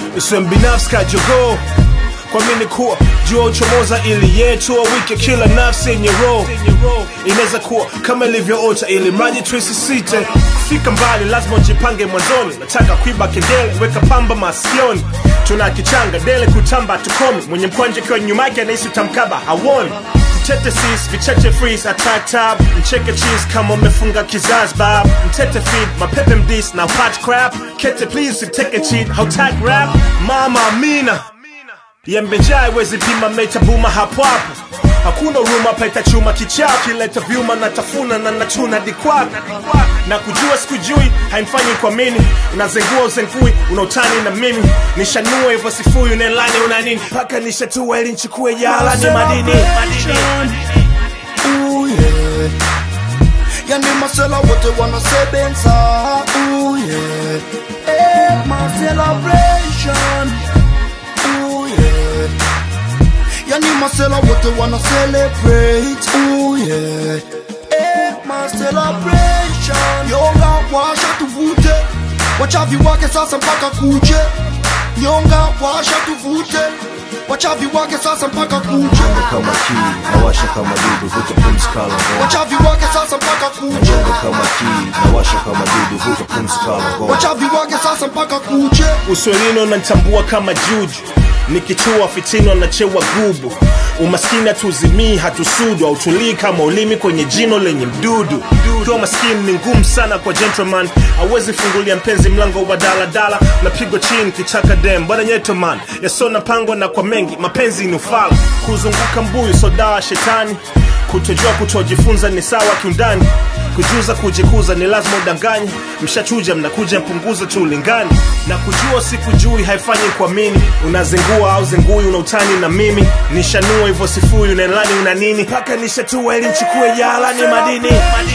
Usiwe mbinafsi kajogoo kwa mini kuwa jua uchomoza ili yetu wike kila nafsi yenye roho. Inaweza kuwa kama ilivyoota ili mradi tuisisite kufika mbali, lazima ujipange mwanzoni. Nataka kuiba kengele, weka pamba masikioni. Tuna kichanga dele kutamba tukomi, mwenye mkwanje kwa nyuma yake anahisi utamkaba hawoni. Mtete sis, vicheche freeze, attack tab. Mcheke cheese kama umefunga kizazi bab. Mtete feed, mapepe mdis na hot crap. Kete please, take cheat, how tag rap. Mama Amina Yembejai wezi pima mecha buma hapo hapo. Hakuna uruma paita chuma kichao. Kileta vyuma na tafuna na nachuna dikwapi. Na kujua sikujui, hainfanyi kwa mini. Unazengua uzengui, unautani na mimi. Nishanua hivyo sifui, unelani unanini. Paka nishatua ili nchukue yala ni madini. Ooh yeah. Yani masela wote wanasebenza. Ooh yeah. Hey, my celebration. Yani masela wote wana celebrate. Ooh yeah. Eh, my celebration. Nyonga washa tuvute, wachavi wake sasa mpaka kuche. Nyonga washa tuvute, wachavi wake sasa mpaka kuche. Nyonga kama kii, nawasha kama dudu, vuta pumzi kala ngo. Wachavi wake sasa mpaka kuche. Nyonga kama kii, nawasha kama dudu, vuta pumzi kala ngo. Wachavi wake sasa mpaka kuche. Uswelino nanitambua kama juju, nikichua fitino na chewa gubu. Umaskini hatuzimii hatusudu, hautulii kama ulimi kwenye jino lenye mdudu. Kwa maskini ni ngumu sana kwa gentleman, hawezi fungulia mpenzi mlango wa daladala. Napigwa chini kichaka dem, bwana nyeto man. Yasona pangwa na kwa mengi, mapenzi inufala. Kuzunguka mbuyu sodawa shetani, kutojua kutojifunza ni sawa kiundani. Kujuza kujikuza ni lazima udanganye. Mshachuja mnakuja mpunguza tu ulingani. Na kujua sikujui haifanyi kwa mini. Unazengua au zengui unautani na mimi. Nishanua hivyo sifui unelani unanini. Paka nishatua ili nchukue yala ni madini.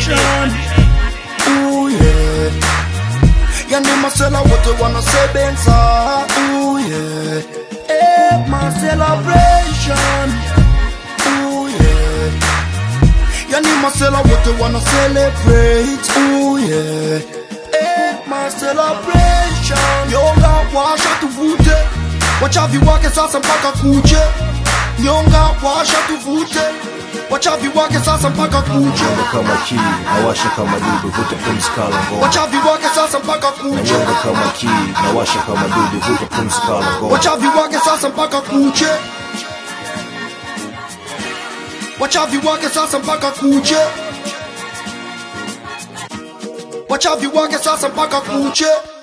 Ooh yeah. Yani masela wote wana sebenza. Ooh yeah. Eh, my celebration. Ooh yeah. Yani masela wote wana celebrate. Ooh yeah. Eh, my celebration. Nyonga washa tuvute, wachavi wake sasa mpaka kuche. Nyonga washa tuvute, wachavi wake sasa mpaka kuche. Nyonga kama kii, nawasha kama dudu, vuta pumzi kala ngo. Wachavi wake sasa mpaka kuche. Nyonga kama kii, nawasha kama dudu, vuta pumzi kala ngo. Wachavi wake sasa mpaka kuche. Wachavi wake sasa mpaka kuche. Wachavi wake sasa mpaka kuche.